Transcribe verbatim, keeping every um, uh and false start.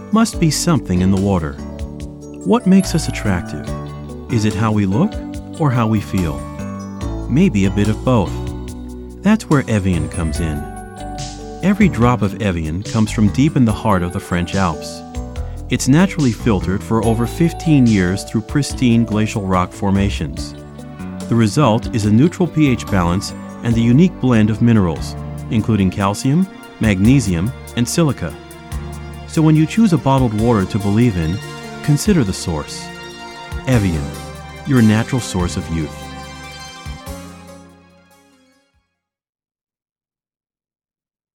must be something in the water. What makes us attractive? Is it how we look or how we feel? Maybe a bit of both. That's where Evian comes in. Every drop of Evian comes from deep in the heart of the French Alps. It's naturally filtered for over fifteen years through pristine glacial rock formations. The result is a neutral pH balance and the unique blend of minerals, including calcium, magnesium, and silica. So when you choose a bottled water to believe in, consider the source. Evian, your natural source of youth.